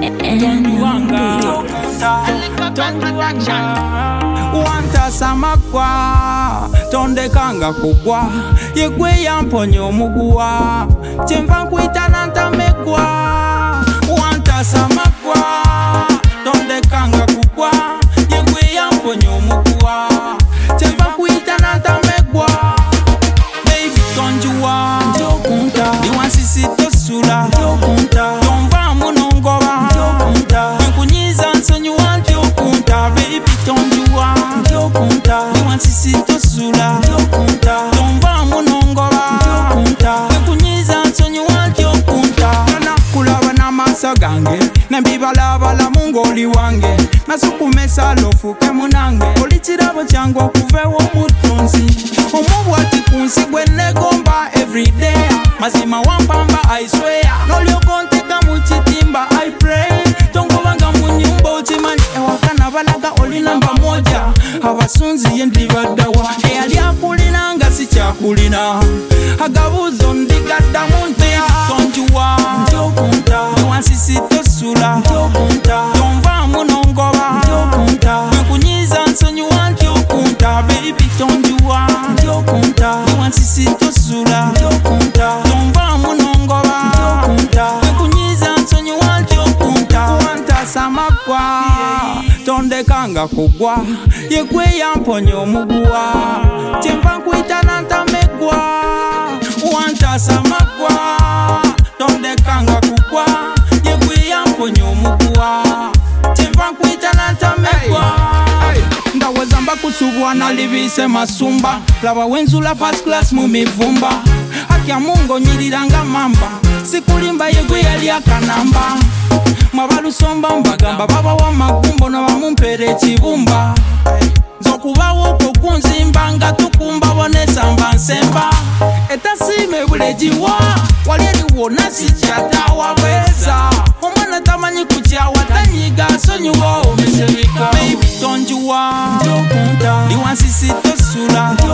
Wanta samakwa tonde kanga kugwa yegwe yamponyo omugwa chemva nkwitana ntamekwa. Wanta samakwa tonde kanga kugwa yegwe yamponyo omugwa chemva nkwitana ntamekwa. Baby tonjuwa njokunta niwansisi tosula njokunta tomva munongoba njokunta nkunyiza nsonyiwa njokunta. Baby tonjuwa njokunta niwansisi tosula njokunta tomva munongoba njokunta nkunyiza nsonyiwa njokunta. Nakulaba n'amaaso gange nembibalabala mungoli wange nasukumesa lofuke munange oli kirabo kyange okuvewo omutunzi omubwati kunsi gwe negomba everyday mazima wampamba I swear nolyokonteka mu kitimba I pray tongobanga mu nyumba okimanyi ewakana balaga oli namba moja abasunzi ye ndibaddawa eyali akulina nga sikyakulina agabuuzo ndigaddamu nteya tonjuwa njokunta niwansisi tosula njokunta tomvaamu nongoba njokunta nkunyiza nsonyiwa njokunta. Baby tonjuwa njokunta niwansisi tosula njokunta tomvaamu nongoba njokunta nkunyiza nsonyiwa njokunta. Wanta samakwa tondekanga kugwa yegwe yamponya omugwa kyenva nkwitana ntamegwa. Wanta samakwa tondekanga kugwa yegwe yamponya omugwa kyenva nkwitana ntamegwa. Ndaweza mbakusubwa nalibise masumba laba wenzula first class mu mivumba akya mungo nyiriranga mamba sikulimba yegwe yali akanamba mwabalusomba mbagamba baba wa magumbo nobamumpera ekibumba nzokubawo okwo kunzimba nga tukumba bonesamba nsemba etasime bulejiwa wali eriwo nasikyatawa bweza omwana tamanyi kukyawa tanyiga nsonyiwa omesebika. Baby tonjuwa njokunta niwansisi tosula